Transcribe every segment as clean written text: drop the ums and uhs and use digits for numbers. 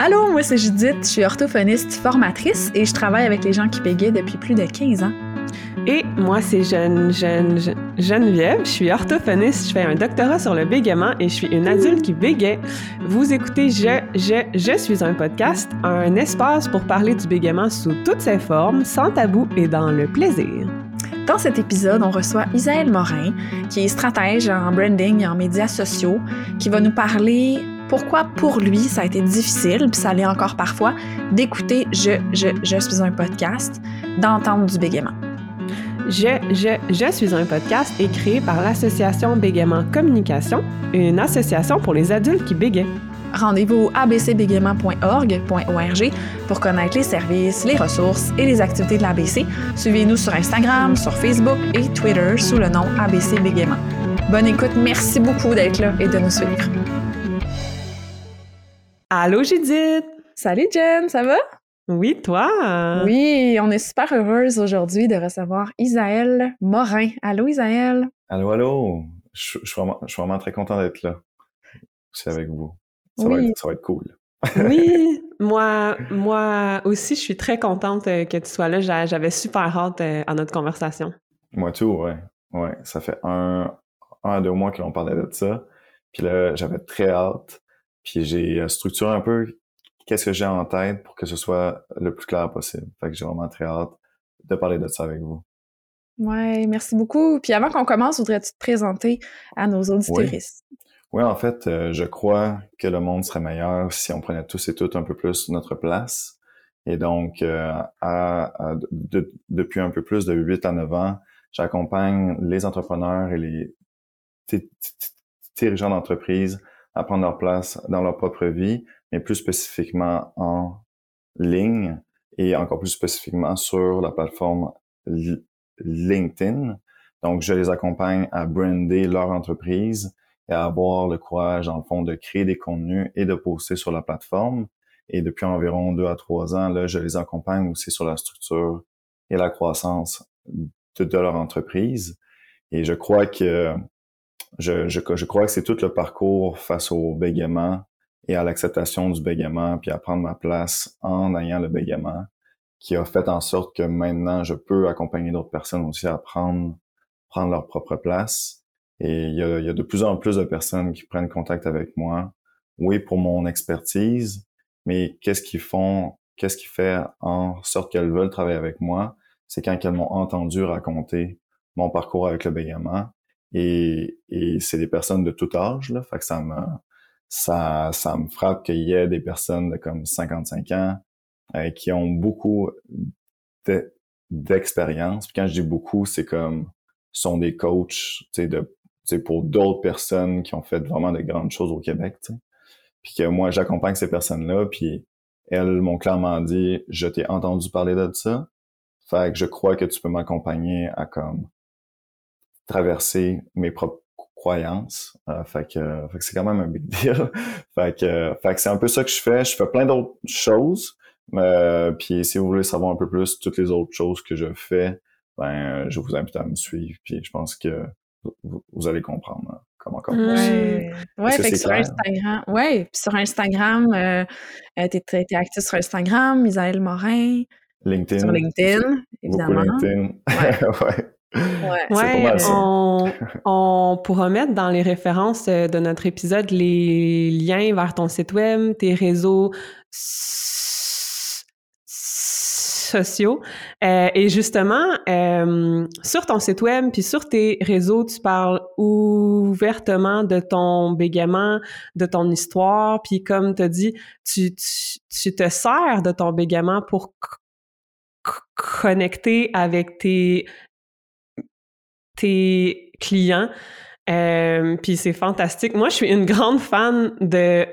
Allô, moi c'est Judith, je suis orthophoniste formatrice et je travaille avec les gens qui bégayent depuis plus de 15 ans. Et moi, c'est Geneviève, je suis orthophoniste, je fais un doctorat sur le bégaiement et je suis une adulte qui bégaye. Vous écoutez Je suis un podcast, un espace pour parler du bégaiement sous toutes ses formes, sans tabou et dans le plaisir. Dans cet épisode, on reçoit Isaël Morin, qui est stratège en branding et en médias sociaux, qui va nous parler pourquoi pour lui ça a été difficile, puis ça l'est encore parfois, d'écouter Je suis un podcast, d'entendre du bégaiement. Je suis un podcast est créé par l'Association Bégaiement Communication, une association pour les adultes qui bégayent. Rendez-vous au abcbégaiement.org pour connaître les services, les ressources et les activités de l'ABC. Suivez-nous sur Instagram, sur Facebook et Twitter sous le nom ABC Bégaiement. Bonne écoute, merci beaucoup d'être là et de nous suivre. Allô Judith! Salut Jen, ça va? Oui, toi? Oui, on est super heureuse aujourd'hui de recevoir Isaël Morin. Allô Isaël? Allô! Je suis vraiment très content d'être là. C'est avec vous. Ça va être cool. Oui, moi aussi, je suis très contente que tu sois là. J'avais super hâte à notre conversation. Moi tout, ouais. Ouais, ça fait un à 2 mois que l'on parlait de ça. Puis là, j'avais très hâte. Puis j'ai structuré un peu qu'est-ce que j'ai en tête pour que ce soit le plus clair possible. Fait que j'ai vraiment très hâte de parler de ça avec vous. Ouais, merci beaucoup. Puis avant qu'on commence, voudrais-tu te présenter à nos auditeuristes? Oui, en fait, je crois que le monde serait meilleur si on prenait tous et toutes un peu plus notre place. Et donc, depuis un peu plus de 8 à 9 ans, j'accompagne les entrepreneurs et les dirigeants d'entreprise à prendre leur place dans leur propre vie, mais plus spécifiquement en ligne et encore plus spécifiquement sur la plateforme LinkedIn. Donc, je les accompagne à brander leur entreprise et à avoir le courage, dans le fond, de créer des contenus et de poster sur la plateforme. Et depuis environ 2 à 3 ans, là, je les accompagne aussi sur la structure et la croissance de leur entreprise. Et je crois que je crois que c'est tout le parcours face au bégaiement et à l'acceptation du bégaiement, puis à prendre ma place en ayant le bégaiement, qui a fait en sorte que maintenant, je peux accompagner d'autres personnes aussi à prendre leur propre place. Et il y a de plus en plus de personnes qui prennent contact avec moi, oui, pour mon expertise, mais qu'est-ce qui fait en sorte qu'elles veulent travailler avec moi, c'est quand elles m'ont entendu raconter mon parcours avec le bégaiement. Et c'est des personnes de tout âge, là, fait que ça me frappe qu'il y ait des personnes de comme 55 ans qui ont beaucoup d'expérience. Puis quand je dis beaucoup, c'est comme sont des coachs, tu sais, pour d'autres personnes qui ont fait vraiment de grandes choses au Québec, tu sais. Puis que moi, j'accompagne ces personnes-là, puis elles m'ont clairement dit, je t'ai entendu parler de ça, fait que je crois que tu peux m'accompagner à comme traverser mes propres croyances. Fait que c'est quand même un big deal. fait que c'est un peu ça que je fais. Je fais plein d'autres choses. Puis si vous voulez savoir un peu plus toutes les autres choses que je fais, je vous invite à me suivre. Puis je pense que vous allez comprendre comment commencer. Ouais, fait que sur Instagram. Ouais, puis sur Instagram, t'es actif sur Instagram, Isaël Morin. LinkedIn. Sur LinkedIn, évidemment. Beaucoup LinkedIn. Ouais. Ouais, on pourra mettre dans les références de notre épisode les liens vers ton site web, tes réseaux sociaux. Et justement, sur ton site web puis sur tes réseaux, tu parles ouvertement de ton bégaiement, de ton histoire. Puis comme tu as dit, tu te sers de ton bégaiement pour connecter avec tes clients. Puis c'est fantastique. Moi, je suis une grande fan de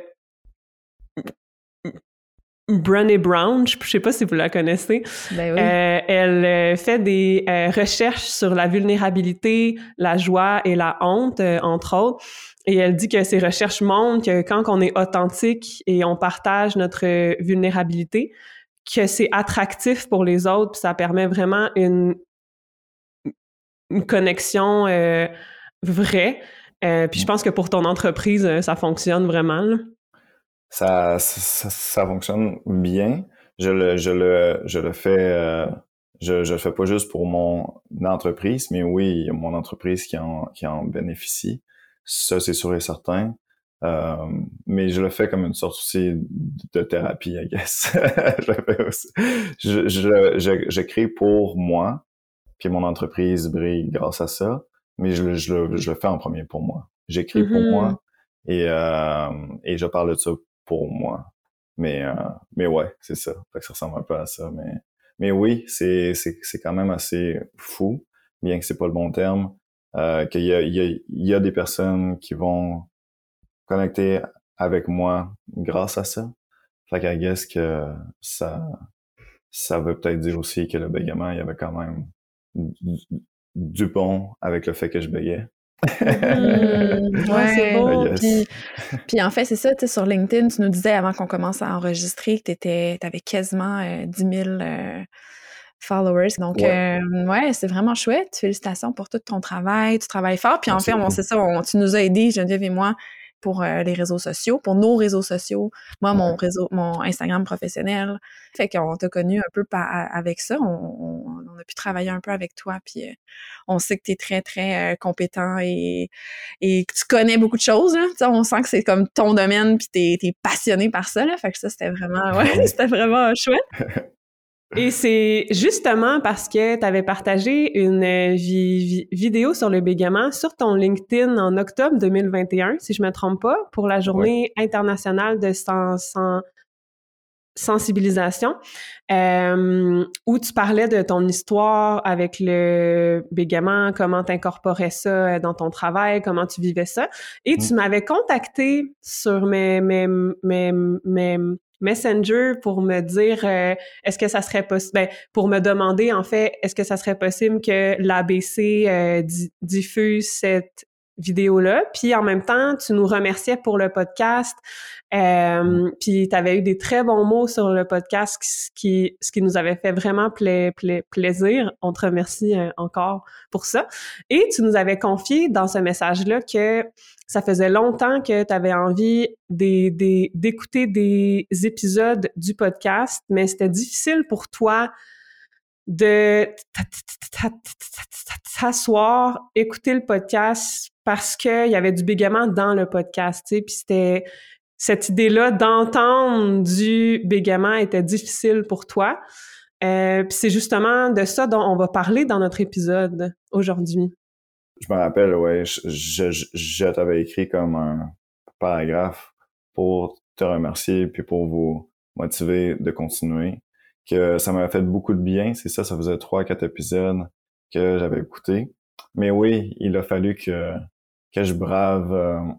Brené Brown, je sais pas si vous la connaissez. Ben oui. Elle fait des recherches sur la vulnérabilité, la joie et la honte, entre autres. Et elle dit que ces recherches montrent que quand on est authentique et on partage notre vulnérabilité, que c'est attractif pour les autres, puis ça permet vraiment une connexion vraie. Puis je pense que pour ton entreprise, ça fonctionne vraiment, là. ça fonctionne bien. Je le fais, je le fais pas juste pour mon entreprise, mais oui, il y a mon entreprise qui en bénéficie. Ça, c'est sûr et certain. Euh, mais je le fais comme une sorte aussi de thérapie, I guess. Je le fais aussi. Je crée pour moi, puis mon entreprise brille grâce à ça, mais je le fais en premier pour moi. J'écris pour Mhm. moi et je parle de ça pour moi. Mais ouais, c'est ça. Fait que ça ressemble un peu à ça. Mais oui, c'est quand même assez fou, bien que c'est pas le bon terme, il y a des personnes qui vont connecter avec moi grâce à ça. Fait qu'à guess que ça veut peut-être dire aussi que le bégaiement, il y avait quand même du, du bon avec le fait que je bégayais. Mhm. Ah, c'est Ouais. I beau. guess. Puis en fait, c'est ça, tu sais, sur LinkedIn, tu nous disais avant qu'on commence à enregistrer que t'avais quasiment 10 000 followers. Donc, Ouais, ouais, c'est vraiment chouette. Félicitations pour tout ton travail. Tu travailles fort. Puis en merci fait, beaucoup. c'est ça, tu nous as aidés, Geneviève et moi, pour les réseaux sociaux, pour nos réseaux sociaux. Moi, Ouais, mon Instagram professionnel. Fait qu'on t'a connu un peu avec ça. On a pu travailler un peu avec toi. Puis on sait que tu es très, très compétent et que tu connais beaucoup de choses, là. Tu sais, on sent que c'est comme ton domaine puis t'es passionné par ça, là. Fait que ça, c'était vraiment, ouais, oui. c'était vraiment chouette. Et c'est justement parce que tu avais partagé une vidéo sur le bégaiement sur ton LinkedIn en octobre 2021, si je me trompe pas, pour la Ouais. Journée internationale de sensibilisation, où tu parlais de ton histoire avec le bégaiement, comment tu incorporais ça dans ton travail, comment tu vivais ça. Et tu Mm. m'avais contacté sur mes Messenger pour me dire est-ce que ça serait possible, ben, pour me demander en fait, est-ce que ça serait possible que l'ABC diffuse cette vidéo-là. Puis en même temps, tu nous remerciais pour le podcast. Puis tu avais eu des très bons mots sur le podcast, ce qui nous avait fait vraiment plaisir. On te remercie encore pour ça. Et tu nous avais confié dans ce message-là que ça faisait longtemps que tu avais envie d'écouter des épisodes du podcast, mais c'était difficile pour toi de t'asseoir, écouter le podcast parce qu'il y avait du bégaiement dans le podcast, tu sais, puis c'était cette idée-là d'entendre du bégaiement était difficile pour toi. Puis c'est justement de ça dont on va parler dans notre épisode aujourd'hui. Je me rappelle, ouais, je t'avais écrit comme un paragraphe pour te remercier puis pour vous motiver de continuer. Que ça m'avait fait beaucoup de bien, c'est ça, ça faisait 3-4 épisodes que j'avais écouté. Mais oui, il a fallu que je brave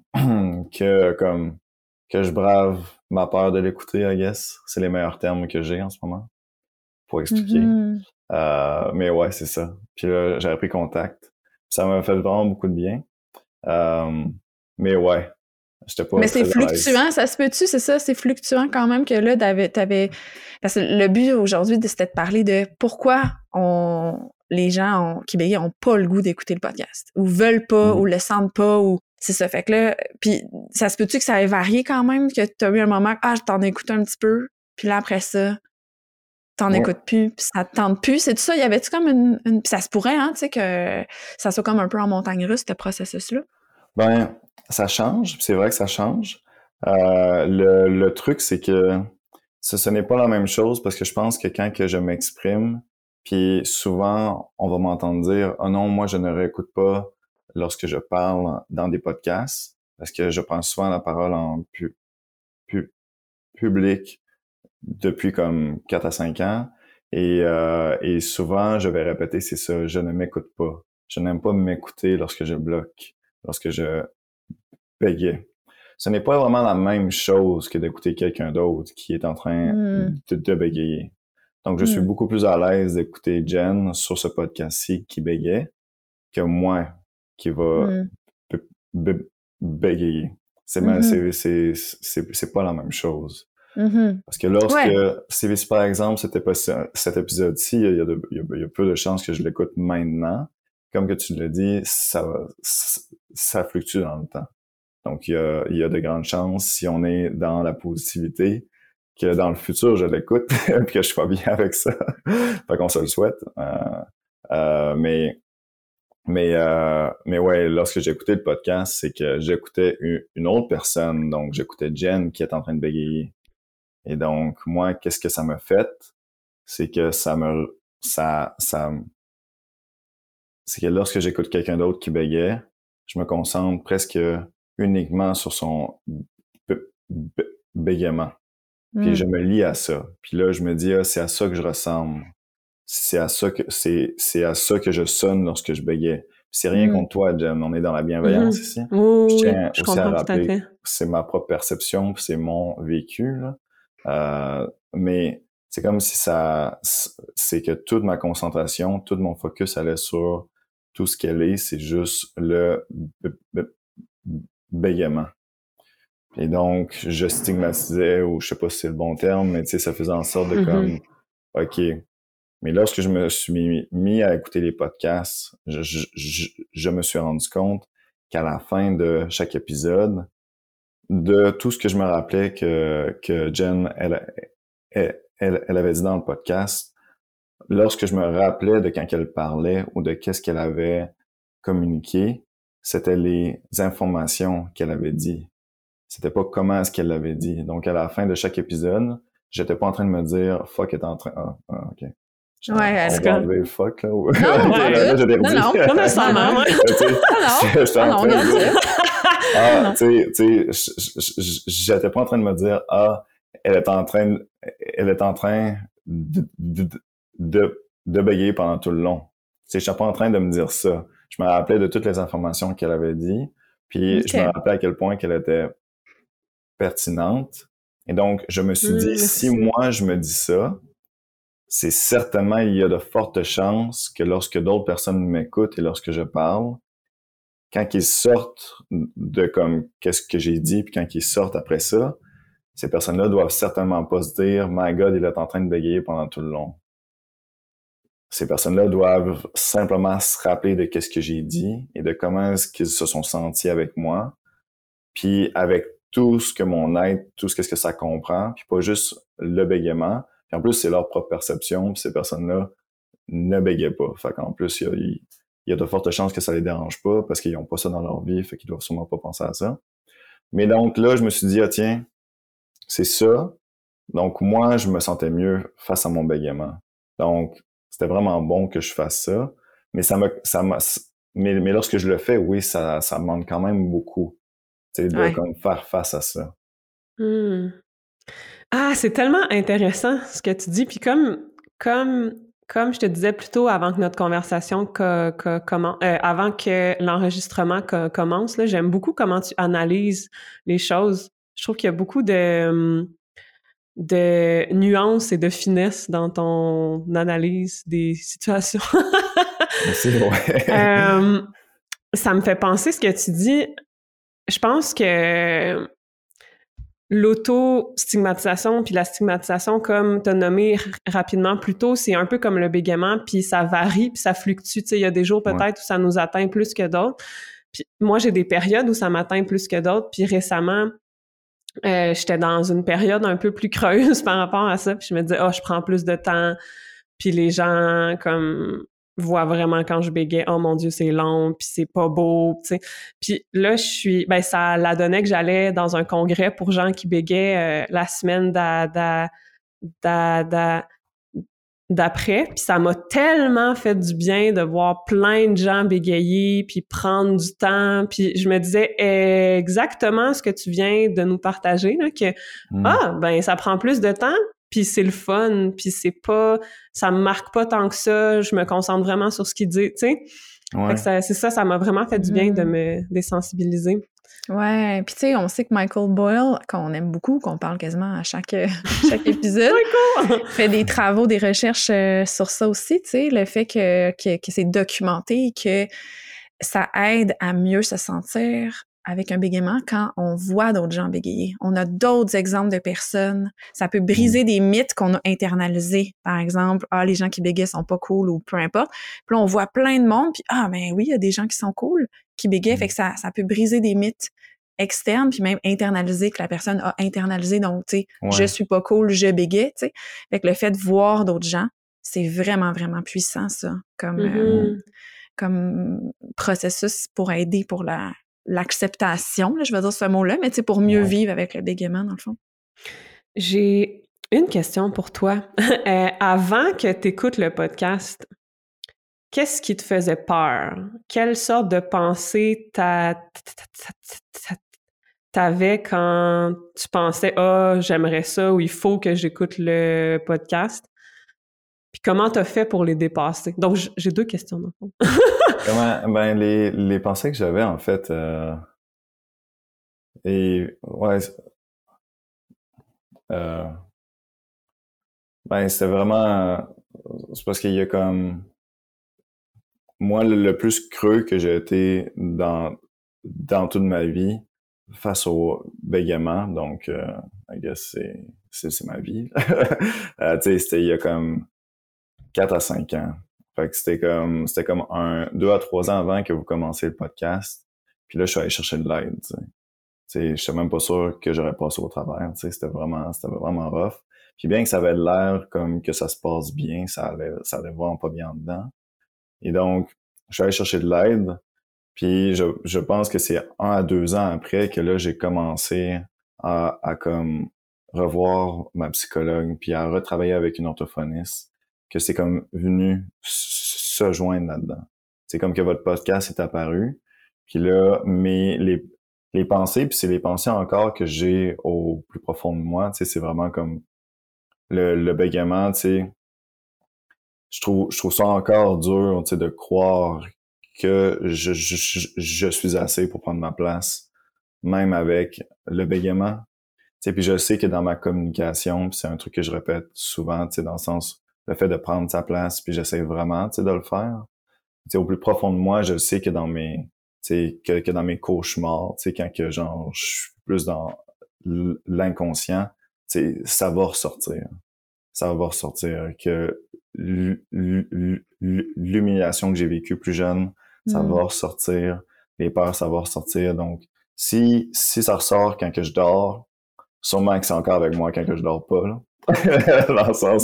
que je brave ma peur de l'écouter, I guess. C'est les meilleurs termes que j'ai en ce moment pour expliquer. Mhm. Mais ouais, c'est ça. Puis là, j'avais pris contact. Ça m'a fait vraiment beaucoup de bien. Euh, mais ouais, j'étais pas Mais c'est très à l'aise. fluctuant, ça se peut-tu? C'est ça, c'est fluctuant quand même que là, parce que le but aujourd'hui, c'était de parler de pourquoi les gens qui bégayent ont pas le goût d'écouter le podcast, ou veulent pas, ou Mhm. le sentent pas, ou c'est ça. Fait que là, puis ça se peut-tu que ça ait varié quand même, que t'as eu un moment, je t'en écoute un petit peu, puis là, après ça, t'en Ouais. écoutes plus, puis ça te tente plus. C'est tout ça, y avait-tu comme puis ça se pourrait, hein, tu sais, que ça soit comme un peu en montagne russe, ce processus-là? Ben, ça change. C'est vrai que ça change. Le truc, c'est que ce n'est pas la même chose parce que je pense que quand que je m'exprime, puis souvent, on va m'entendre dire, oh non, moi, je ne réécoute pas lorsque je parle dans des podcasts parce que je prends souvent la parole en pu- public depuis comme 4 à 5 ans. Et souvent, je vais répéter, c'est ça, je ne m'écoute pas. Je n'aime pas m'écouter lorsque je bloque, lorsque je bégaye. Ce n'est pas vraiment la même chose que d'écouter quelqu'un d'autre qui est en train Hmm. de bégayer. Donc, je suis Hmm. beaucoup plus à l'aise d'écouter Jen sur ce podcast-ci qui bégaye que moi qui va Hmm. b- b- bégayer. Mhm. C'est pas la même chose. Mhm. Parce que lorsque, Ouais. si par exemple, c'était pas cet épisode-ci, il y a peu de chances que je l'écoute maintenant. Comme que tu l'as dit, ça fluctue dans le temps. Donc, il y a de grandes chances, si on est dans la positivité, que dans le futur, je l'écoute et que je sois bien avec ça. Fait qu'on se le souhaite. Mais ouais, lorsque j'ai écouté le podcast, c'est que j'écoutais une autre personne. Donc, j'écoutais Jen qui est en train de bégayer. Et donc, moi, qu'est-ce que ça m'a fait? C'est que c'est que lorsque j'écoute quelqu'un d'autre qui bégait, je me concentre presque uniquement sur son bégaiement. Puis je me lie à ça. Puis là, je me dis, c'est à ça que je ressemble. C'est à ça que je sonne lorsque je bégais. C'est rien contre toi, Jen. On est dans la bienveillance ici. Oui, je tiens je aussi à comprends rappeler tout à fait. que c'est ma propre perception, puis c'est mon vécu, là. Mais c'est comme si c'est que toute ma concentration, tout mon focus allait sur tout ce qu'elle est, c'est juste le bégaiement. Et donc, je stigmatisais, ou je sais pas si c'est le bon terme, mais tu sais, ça faisait en sorte de comme, OK. Mais lorsque je me suis mis à écouter les podcasts, je me suis rendu compte qu'à la fin de chaque épisode, de tout ce que je me rappelais que Jen, elle avait dit dans le podcast, lorsque je me rappelais de quand elle parlait ou de qu'est-ce qu'elle avait communiqué, c'était les informations qu'elle avait dit. C'était pas comment est-ce qu'elle l'avait dit. Donc, à la fin de chaque épisode, j'étais pas en train de me dire « fuck, elle est en train... » OK. Ouais, on va enlever le fuck, là. Non, là, j'ai perdu. Non, nécessairement. tu sais, j'étais pas en train de me dire elle est en train de bégayer pendant tout le long. Tu sais, j'étais pas en train de me dire ça. Je me rappelais de toutes les informations qu'elle avait dit, puis je me rappelais à quel point qu'elle était pertinente. Et donc, je me suis dit, si moi je me dis ça, c'est certainement, il y a de fortes chances que lorsque d'autres personnes m'écoutent et lorsque je parle, quand ils sortent de comme qu'est-ce que j'ai dit, puis quand ils sortent après ça, ces personnes-là doivent certainement pas se dire « My God, il est en train de bégayer pendant tout le long ». Ces personnes-là doivent simplement se rappeler de qu'est-ce que j'ai dit et de comment est-ce qu'ils se sont sentis avec moi, puis avec tout ce que mon être, tout ce que ça comprend, puis pas juste le bégaiement. Puis en plus, c'est leur propre perception, puis ces personnes-là ne bégaient pas. Fait qu'en plus, il y a de fortes chances que ça les dérange pas parce qu'ils n'ont pas ça dans leur vie, fait qu'ils doivent sûrement pas penser à ça. Mais donc là, je me suis dit, tiens, c'est ça. Donc moi, je me sentais mieux face à mon bégaiement. Donc, c'était vraiment bon que je fasse ça. Mais mais lorsque je le fais, oui, ça me demande quand même beaucoup. Tu sais, de comme faire face à ça. Ah, c'est tellement intéressant ce que tu dis. Puis comme je te disais plus tôt avant que notre conversation avant que l'enregistrement commence, là, j'aime beaucoup comment tu analyses les choses. Je trouve qu'il y a beaucoup de nuances et de finesse dans ton analyse des situations. C'est vrai. Ça me fait penser ce que tu dis. Je pense que l'auto-stigmatisation puis la stigmatisation, comme tu as nommé rapidement plus tôt, c'est un peu comme le bégaiement, puis ça varie, puis ça fluctue. Tu sais, il y a des jours peut-être où ça nous atteint plus que d'autres. Puis moi, j'ai des périodes où ça m'atteint plus que d'autres. Puis récemment, j'étais dans une période un peu plus creuse par rapport à ça. Puis je me disais, je prends plus de temps. Puis les gens, comme, voient vraiment quand je bégayais, oh mon Dieu, c'est long, puis c'est pas beau, tu sais. Puis là, ça la donnait que j'allais dans un congrès pour gens qui bégaient la semaine d'après, puis ça m'a tellement fait du bien de voir plein de gens bégayer, puis prendre du temps, puis je me disais exactement ce que tu viens de nous partager, là, que ça prend plus de temps, puis c'est le fun, puis ça me marque pas tant que ça, je me concentre vraiment sur ce qu'il dit, tu sais. Ouais. Fait que ça m'a vraiment fait du bien de me désensibiliser. Ouais, puis tu sais, on sait que Michael Boyle, qu'on aime beaucoup, qu'on parle quasiment à chaque épisode, fait des travaux, des recherches sur ça aussi, tu sais, le fait que c'est documenté, que ça aide à mieux se sentir avec un bégaiement quand on voit d'autres gens bégayer. On a d'autres exemples de personnes. Ça peut briser des mythes qu'on a internalisés. Par exemple, les gens qui bégayent sont pas cool ou peu importe. Puis là, on voit plein de monde, puis ben oui, il y a des gens qui sont cool, qui bégayent, fait que ça peut briser des mythes. externe, puis même internalisé, que la personne a internalisé. Donc, tu sais, Ouais. je suis pas cool, je bégais, tu sais. Fait que le fait de voir d'autres gens, c'est vraiment, vraiment puissant, ça, comme processus pour aider pour l'acceptation, là, je vais dire ce mot-là, mais tu sais, pour mieux vivre avec le bégaiement, dans le fond. J'ai une question pour toi. Avant que tu écoutes le podcast, qu'est-ce qui te faisait peur? Quelle sorte de pensée t'avais quand tu pensais « Ah, j'aimerais ça » ou « Il faut que j'écoute le podcast ». Puis comment t'as fait pour les dépasser? Donc, j'ai 2 questions, dans le fond. Ben, les pensées que j'avais, en fait, ben, c'était vraiment, c'est parce qu'il y a comme, moi, le plus creux que j'ai été dans toute ma vie face au bégaiement, donc, I guess c'est ma vie. Tu sais, c'était il y a comme 4 à 5 ans. Fait que c'était comme 2 à 3 ans avant que vous commenciez le podcast. Puis là, je suis allé chercher de l'aide, tu sais. Je suis même pas sûr que j'aurais passé au travers, tu sais, c'était vraiment rough. Puis bien que ça avait l'air comme que ça se passe bien, ça allait vraiment pas bien dedans. Et donc, je suis allé chercher de l'aide. Puis je pense que c'est 1 à 2 ans après que là, j'ai commencé à comme revoir ma psychologue puis à retravailler avec une orthophoniste, que c'est comme venu se joindre là-dedans. C'est comme que votre podcast est apparu, puis là, mais les pensées, puis c'est les pensées encore que j'ai au plus profond de moi, tu sais, c'est vraiment comme le bégaiement, tu sais. Je trouve ça encore dur, tu sais, de croire que je suis assez pour prendre ma place, même avec le bégaiement. Tu sais, puis je sais que dans ma communication, puis c'est un truc que je répète souvent, tu sais, dans le sens, le fait de prendre sa place, puis j'essaie vraiment, tu sais, de le faire. Tu sais, au plus profond de moi, je sais que dans mes, tu sais, que dans mes cauchemars, tu sais, quand que genre, je suis plus dans l'inconscient, tu sais, ça va ressortir. Ça va ressortir, que l'humiliation que j'ai vécue plus jeune, ça va ressortir, les peurs, ça va ressortir. Donc, si ça ressort quand que je dors, sûrement que c'est encore avec moi quand que je dors pas, là. Dans le sens,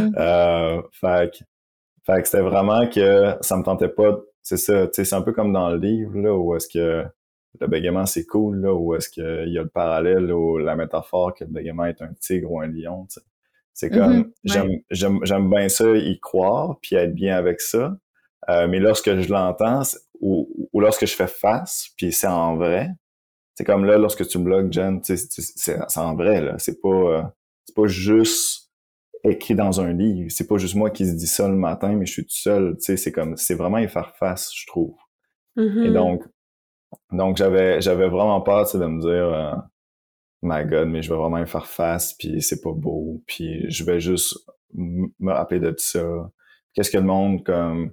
fait que c'était vraiment que ça me tentait pas, c'est ça, tu sais, c'est un peu comme dans le livre, là, où est-ce que le bégaiement, c'est cool, là, où est-ce qu'il y a le parallèle ou la métaphore que le bégaiement est un tigre ou un lion, tu sais. C'est comme, j'aime bien ça, y croire, puis être bien avec ça. Mais lorsque je l'entends, ou lorsque je fais face, puis c'est en vrai, c'est comme là, lorsque tu me bloques, Jen, c'est en vrai, là. C'est pas juste écrit dans un livre. C'est pas juste moi qui se dis ça le matin, mais je suis tout seul. Tu sais, c'est vraiment y faire face, je trouve. Et donc j'avais vraiment peur, tu sais, de me dire, my God, mais je vais vraiment y faire face, puis c'est pas beau, puis je vais juste me rappeler de tout ça. Qu'est-ce que le monde, comme,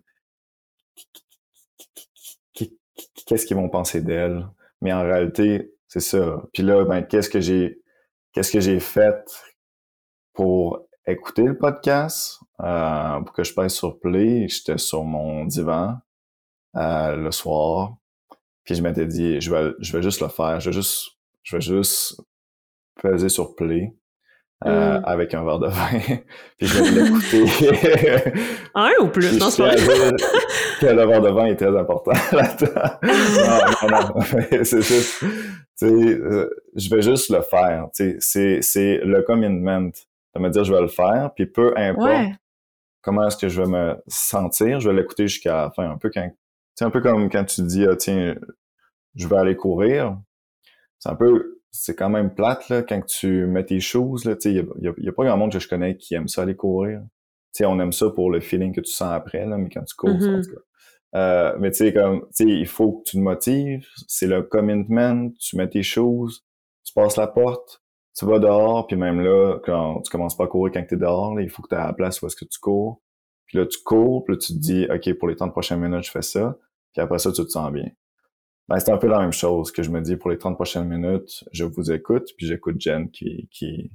qu'est-ce qu'ils vont penser d'elle? Mais en réalité, c'est ça. Puis là, ben, qu'est-ce que j'ai fait pour écouter le podcast, pour que je pèse sur play? J'étais sur mon divan, le soir, puis je m'étais dit, je vais juste le faire, je vais juste peser sur play, avec un verre de vin, puis je vais l'écouter. Un ou plus? Non, c'est pas que le verre de vin est très important là-dedans. Non. C'est juste, tu sais, je vais juste le faire. Tu sais, c'est le commitment de me dire je vais le faire, puis peu importe comment est-ce que je vais me sentir, je vais l'écouter jusqu'à la fin. Un peu comme quand tu dis tiens, je vais aller courir. C'est quand même plate, là, quand tu mets tes choses, là, tu sais, il y a pas grand monde que je connais qui aime ça aller courir. Tu sais, on aime ça pour le feeling que tu sens après, là, mais quand tu cours, en tout cas. Mais tu sais, comme, tu sais, il faut que tu te motives, c'est le commitment, tu mets tes choses, tu passes la porte, tu vas dehors, puis même là, quand tu commences pas à courir quand t'es dehors, là, il faut que tu aies la place où est-ce que tu cours. Puis là, tu cours, puis là, tu te dis, OK, pour les 30 prochaines minutes, je fais ça, puis après ça, tu te sens bien. Ben, c'est un peu la même chose que je me dis pour les 30 prochaines minutes, je vous écoute, puis j'écoute Jen qui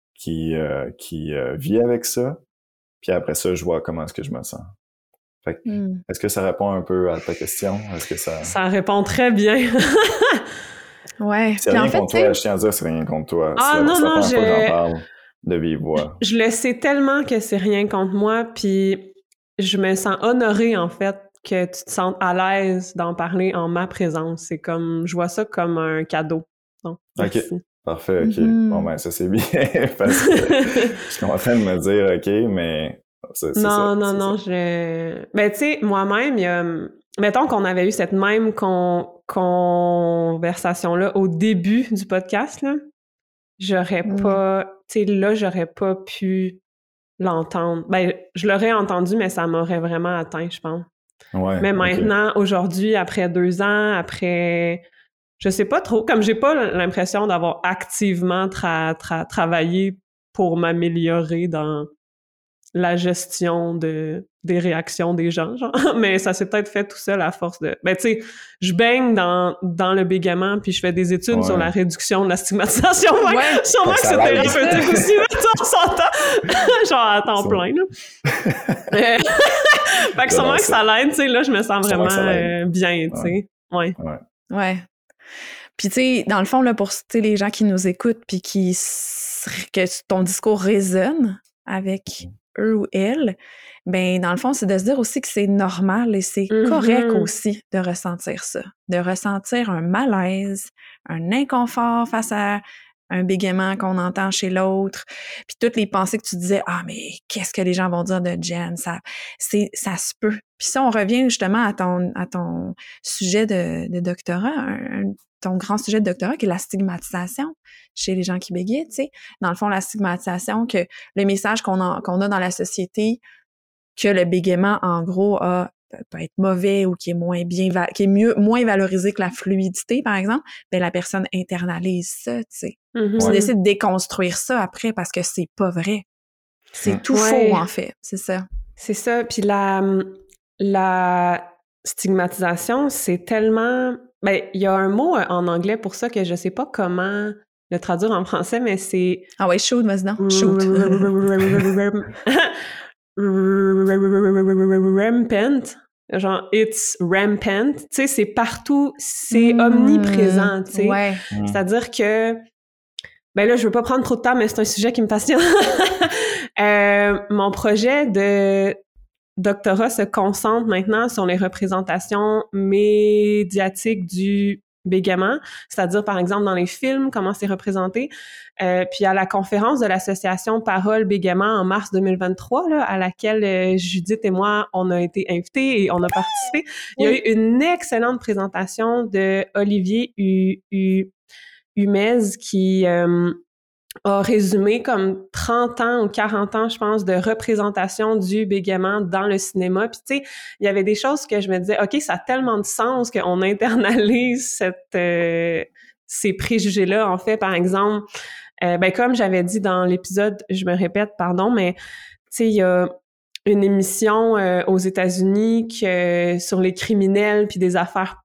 vit avec ça, puis après ça, je vois comment est-ce que je me sens. Fait que, est-ce que ça répond un peu à ta question? Est-ce que ça... Ça répond très bien. Ouais. C'est rien contre toi, je tiens à dire, c'est rien contre toi. Ah c'est non, la non, première fois que j'en parle de vive voix. Je le sais tellement que c'est rien contre moi, puis je me sens honorée, en fait, que tu te sentes à l'aise d'en parler en ma présence. C'est comme, je vois ça comme un cadeau. Donc, merci. OK. Parfait, OK. Bon, ben, ça, c'est bien, parce que je suis en train de me dire, OK, mais c'est ça. Non, Ben, tu sais, moi-même, il y a... Mettons qu'on avait eu cette même conversation-là au début du podcast, là. J'aurais pas... Tu sais, là, j'aurais pas pu l'entendre. Ben, je l'aurais entendu, mais ça m'aurait vraiment atteint, je pense. Ouais, mais maintenant, aujourd'hui, après 2 ans, après... Je sais pas trop, comme j'ai pas l'impression d'avoir activement travaillé pour m'améliorer dans la gestion des réactions des gens, genre. Mais ça s'est peut-être fait tout seul à force de... Ben, tu sais, je baigne dans le bégaiement, puis je fais des études sur la réduction de la stigmatisation. Sûrement que c'est thérapeutique aussi, on s'entend. Genre à temps plein, là. Fait que sûrement que ça l'aide, tu sais, là, je me sens vraiment bien, tu sais. Ouais. Puis, tu sais, dans le fond, là, pour les gens qui nous écoutent, puis que ton discours résonne avec eux ou elles, ben dans le fond, c'est de se dire aussi que c'est normal et c'est correct aussi de ressentir ça. De ressentir un malaise, un inconfort face à un bégaiement qu'on entend chez l'autre, puis toutes les pensées que tu disais « Ah, mais qu'est-ce que les gens vont dire de Jen? » Ça se peut. Puis ça, on revient justement à ton sujet de doctorat, ton grand sujet de doctorat, qui est la stigmatisation chez les gens qui bégayent, tu sais. Dans le fond, la stigmatisation, que le message qu'on a dans la société, que le bégaiement, en gros, peut être mauvais ou qui est moins valorisé que la fluidité, par exemple, ben la personne internalise ça, tu sais. Tu décides de déconstruire ça après parce que c'est pas vrai. C'est tout faux, en fait. C'est ça. C'est ça. Puis la stigmatisation, c'est tellement... Ben, il y a un mot en anglais pour ça que je sais pas comment le traduire en français, mais c'est... Ah ouais, shoot, vas-y donc. Shoot. Rampant. Genre, it's rampant. Tu sais, c'est partout, c'est omniprésent, tu sais. Ouais. C'est-à-dire que... Ben là, je veux pas prendre trop de temps, mais c'est un sujet qui me passionne. Mon projet de doctorat se concentre maintenant sur les représentations médiatiques du bégaiement, c'est-à-dire, par exemple, dans les films, comment c'est représenté. Puis à la conférence de l'association Parole Bégaiement en mars 2023, là, à laquelle Judith et moi, on a été invités et on a participé, il y a eu une excellente présentation de Olivier Humez qui a résumé comme 30 ans ou 40 ans, je pense, de représentation du bégaiement dans le cinéma. Puis tu sais, il y avait des choses que je me disais, OK, ça a tellement de sens qu'on internalise ces préjugés-là. En fait, par exemple, ben comme j'avais dit dans l'épisode, je me répète, pardon, mais tu sais, il y a une émission aux États-Unis sur les criminels puis des affaires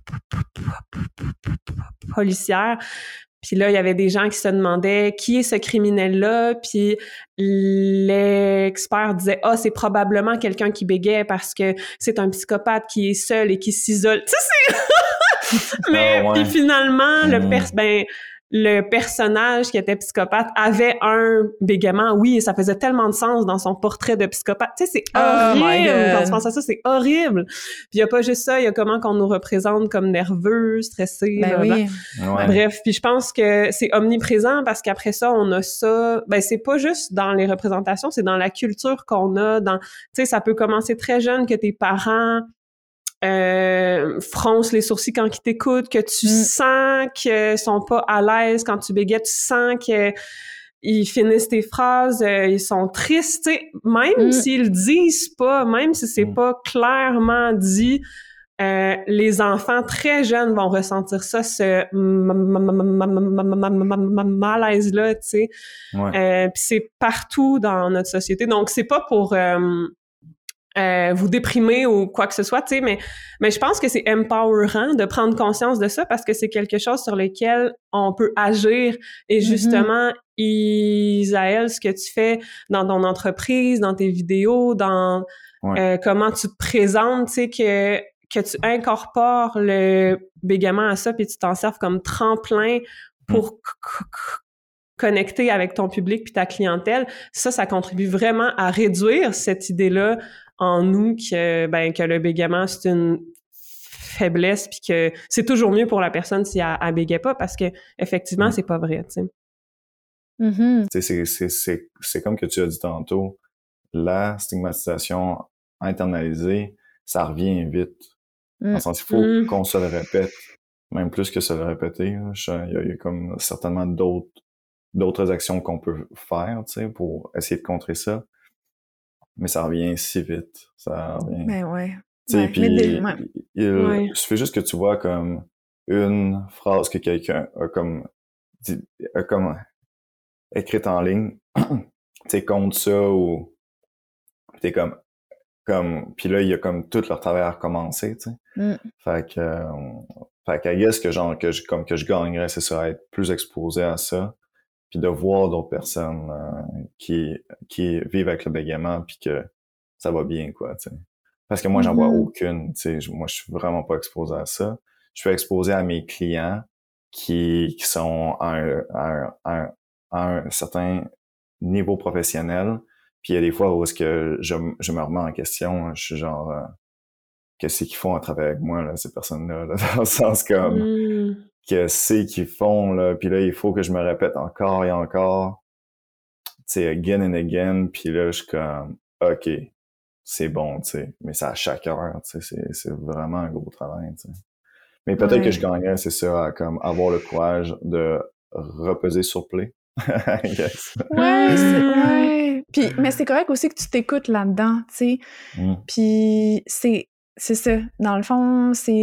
policières. Puis là, il y avait des gens qui se demandaient qui est ce criminel-là, puis l'expert disait « Ah, c'est probablement quelqu'un qui bégaye parce que c'est un psychopathe qui est seul et qui s'isole. » Tu sais, c'est... Mais puis finalement, le personnage qui était psychopathe avait un bégaiement, oui, et ça faisait tellement de sens dans son portrait de psychopathe. Tu sais, c'est horrible quand tu penses à ça, c'est horrible. Puis il y a pas juste ça, il y a comment qu'on nous représente comme nerveux, stressés. Bref, puis je pense que c'est omniprésent parce qu'après ça, on a ça, ben c'est pas juste dans les représentations, c'est dans la culture qu'on a, tu sais, ça peut commencer très jeune que tes parents fronce les sourcils quand ils t'écoutent, que tu sens qu'ils sont pas à l'aise quand tu bégayes, tu sens qu'ils finissent tes phrases, ils sont tristes, tu sais, même s'ils disent pas, même si c'est pas clairement dit, les enfants très jeunes vont ressentir ça, ce malaise-là, tu sais. Puis c'est partout dans notre société. Donc, c'est pas pour... vous déprimer ou quoi que ce soit, tu sais, mais je pense que c'est empowerant de prendre conscience de ça parce que c'est quelque chose sur lequel on peut agir et justement, Isaël, ce que tu fais dans ton entreprise, dans tes vidéos, dans comment tu te présentes, tu sais, que tu incorpores le bégaiement à ça, puis tu t'en serves comme tremplin pour connecter avec ton public puis ta clientèle, ça contribue vraiment à réduire cette idée-là en nous que le bégaiement, c'est une faiblesse puis que c'est toujours mieux pour la personne si elle bégaye pas, parce que effectivement, c'est pas vrai, tu sais. C'est comme que tu as dit tantôt, la stigmatisation internalisée, ça revient vite. Dans le sens, il faut qu'on se le répète, même plus que se le répéter. Il y a comme certainement d'autres actions qu'on peut faire, tu sais, pour essayer de contrer ça. Mais ça revient si vite. Ça revient. Ben ouais. Tu sais, puis il suffit juste que tu vois comme une phrase que quelqu'un a comme écrite en ligne, tu sais, contre ça, ou t'es comme puis là, il y a comme tout leur travail à recommencer, tu sais. Fait que I guess que je gagnerais, c'est ça, être plus exposé à ça, puis de voir d'autres personnes qui vivent avec le bégaiement, puis que ça va bien, quoi, tu sais. Parce que moi, j'en vois aucune, tu sais. Moi, je suis vraiment pas exposé à ça. Je suis exposé à mes clients qui sont à un certain niveau professionnel. Puis il y a des fois où est-ce que je me remets en question, je suis genre qu'est-ce qu'ils font à travailler avec moi, là, ces personnes-là, là, dans le sens comme qu'est-ce qu'ils font, là, puis là, il faut que je me répète encore et encore, tu sais, again and again, puis là, je suis comme OK, c'est bon, tu sais, mais c'est à chaque heure, tu sais, c'est vraiment un gros travail, tu sais. Mais peut-être que je gagnerais, c'est ça, à comme avoir le courage de repeser sur play. Yes. Ouais. Puis, mais c'est correct aussi que tu t'écoutes là-dedans, tu sais. Puis c'est ça. Dans le fond, c'est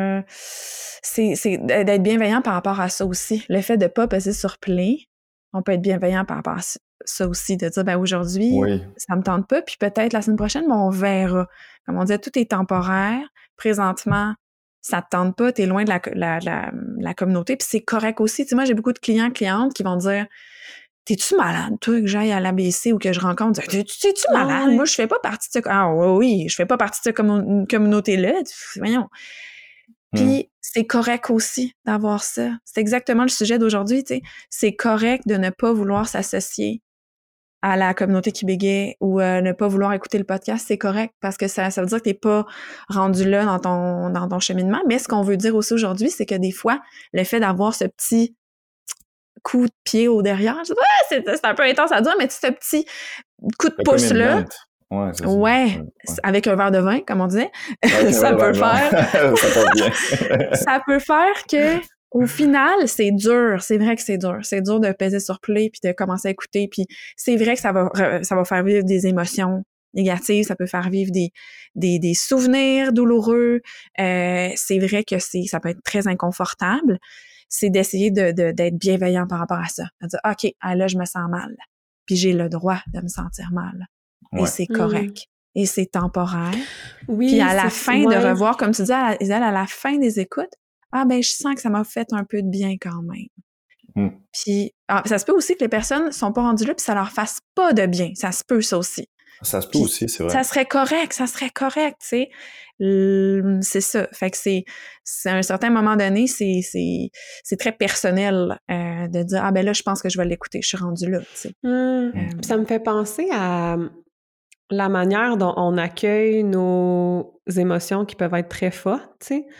d'être bienveillant par rapport à ça aussi. Le fait de pas peser sur play, on peut être bienveillant par rapport à ça aussi, de dire, ben aujourd'hui, ça me tente pas, puis peut-être la semaine prochaine, on verra. Comme on disait, tout est temporaire. Présentement, ça te tente pas, t'es loin de la communauté, puis c'est correct aussi. Tu sais, moi, j'ai beaucoup de clientes qui vont dire, t'es-tu malade, toi, que j'aille à l'ABC ou que je rencontre? T'es-tu malade? Moi, je fais pas partie de ça. Ah oui, je fais pas partie de cette communauté-là. Voyons. Puis c'est correct aussi d'avoir ça. C'est exactement le sujet d'aujourd'hui, tu sais. C'est correct de ne pas vouloir s'associer à la communauté qui bégaye ou ne pas vouloir écouter le podcast, c'est correct, parce que ça veut dire que t'es pas rendu là dans ton cheminement. Mais ce qu'on veut dire aussi aujourd'hui, c'est que des fois, le fait d'avoir ce petit coup de pied au derrière, je sais pas, c'est un peu intense à dire, mais ce petit coup de pouce-là, avec un verre de vin, comme on disait, ça peut faire... ça peut faire que au final, c'est dur. C'est vrai que c'est dur. C'est dur de peser sur play puis de commencer à écouter. Puis c'est vrai que ça va faire vivre des émotions négatives. Ça peut faire vivre des souvenirs douloureux. C'est vrai que ça peut être très inconfortable. C'est d'essayer d'être bienveillant par rapport à ça. De dire, OK, là, je me sens mal. Puis j'ai le droit de me sentir mal. Et c'est correct. Et c'est temporaire. Oui, puis à la fin de revoir, comme tu dis, Isabelle, à la fin des écoutes, je sens que ça m'a fait un peu de bien quand même. Puis, ça se peut aussi que les personnes sont pas rendues là puis ça leur fasse pas de bien. Ça se peut, ça aussi. Ça se peut aussi, c'est vrai. Ça serait correct, tu sais. C'est ça. Fait que c'est à un certain moment donné, c'est très personnel de dire, là, je pense que je vais l'écouter, je suis rendue là, tu sais. Ça me fait penser à la manière dont on accueille nos émotions qui peuvent être très fortes, tu sais.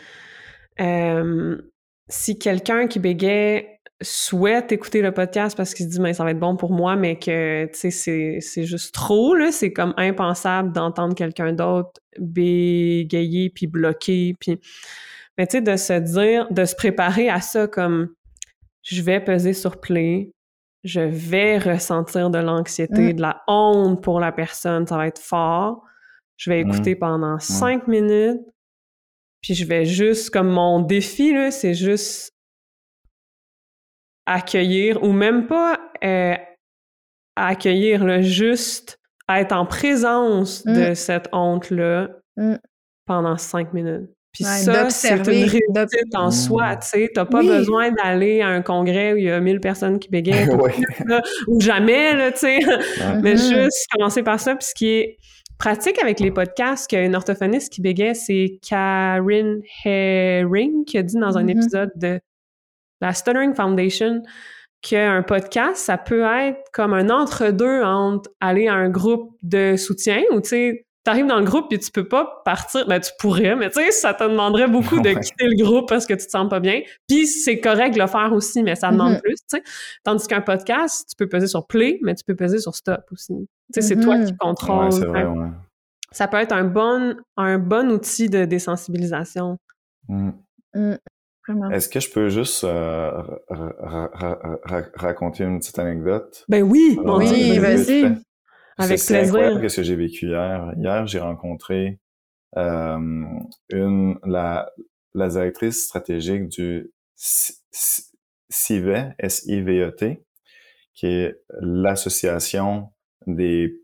Si quelqu'un qui bégaye souhaite écouter le podcast parce qu'il se dit mais ça va être bon pour moi, mais que tu sais c'est juste trop là, c'est comme impensable d'entendre quelqu'un d'autre bégayer puis bloquer, puis mais tu sais de se dire, de se préparer à ça, comme je vais peser sur play, je vais ressentir de l'anxiété, de la honte pour la personne, ça va être fort, je vais écouter pendant 5 minutes. Puis je vais juste, comme mon défi, là, c'est juste accueillir, ou même pas accueillir, là, juste être en présence de cette honte-là pendant 5 minutes. Puis ça, c'est une réussite en soi, tu sais. T'as pas besoin d'aller à un congrès où il y a 1000 personnes qui bégayent, ou jamais, là, tu sais. Mais juste commencer par ça, puis ce qui est pratique avec les podcasts qu'une orthophoniste qui bégait, c'est Karen Herring qui a dit dans un épisode de la Stuttering Foundation qu'un podcast, ça peut être comme un entre-deux entre aller à un groupe de soutien où, tu sais, t'arrives dans le groupe et tu peux pas partir, ben tu pourrais, mais tu sais, ça te demanderait beaucoup de quitter le groupe parce que tu te sens pas bien. Puis c'est correct de le faire aussi, mais ça demande plus, tu sais. Tandis qu'un podcast, tu peux peser sur play, mais tu peux peser sur stop aussi. Tu sais, c'est toi qui contrôles. Ouais, c'est vrai, ouais. Ça peut être un bon outil de désensibilisation. Vraiment. Est-ce que je peux juste raconter une petite anecdote? Ben oui! Oui, vas-y! Avec c'est plaisir. Incroyable ce que j'ai vécu hier. Hier, j'ai rencontré la directrice stratégique du SIVET, S-I-V-E-T, qui est l'association des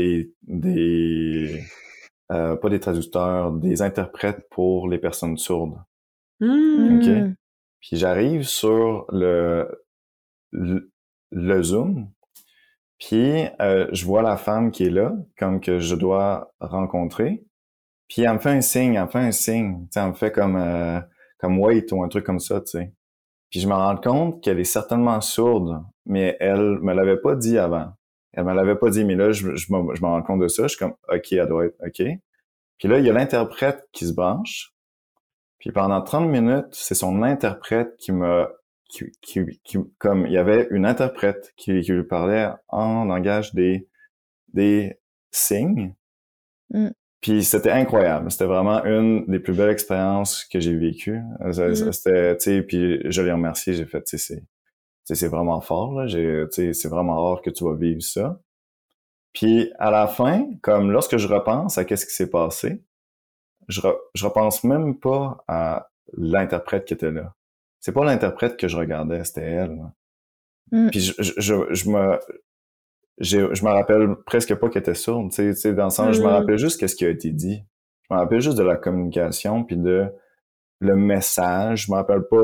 pas des traducteurs, des interprètes pour les personnes sourdes. OK? Puis j'arrive sur le Zoom, puis je vois la femme qui est là, comme que je dois rencontrer, puis elle me fait un signe, tu sais, elle me fait comme wait ou un truc comme ça, tu sais. Puis je me rends compte qu'elle est certainement sourde, mais elle me l'avait pas dit avant. Elle me l'avait pas dit, mais là, je me rends compte de ça, je suis comme, OK, elle doit être OK. Puis là, il y a l'interprète qui se branche, puis pendant 30 minutes, c'est son interprète qui comme il y avait une interprète qui lui parlait en langage des signes. Puis c'était incroyable. C'était vraiment une des plus belles expériences que j'ai vécues. C'était, tu sais, puis je l'ai remercié. J'ai fait, tu sais, c'est vraiment fort, là. Tu sais, c'est vraiment rare que tu vas vivre ça. Puis à la fin, comme lorsque je repense à qu'est-ce qui s'est passé, je repense même pas à l'interprète qui était là. C'est pas l'interprète que je regardais, c'était elle. Puis je me rappelle presque pas qu'elle était sourde, tu sais, dans le sens, je me rappelle juste qu'est-ce qui a été dit. Je me rappelle juste de la communication puis de le message. Je me rappelle pas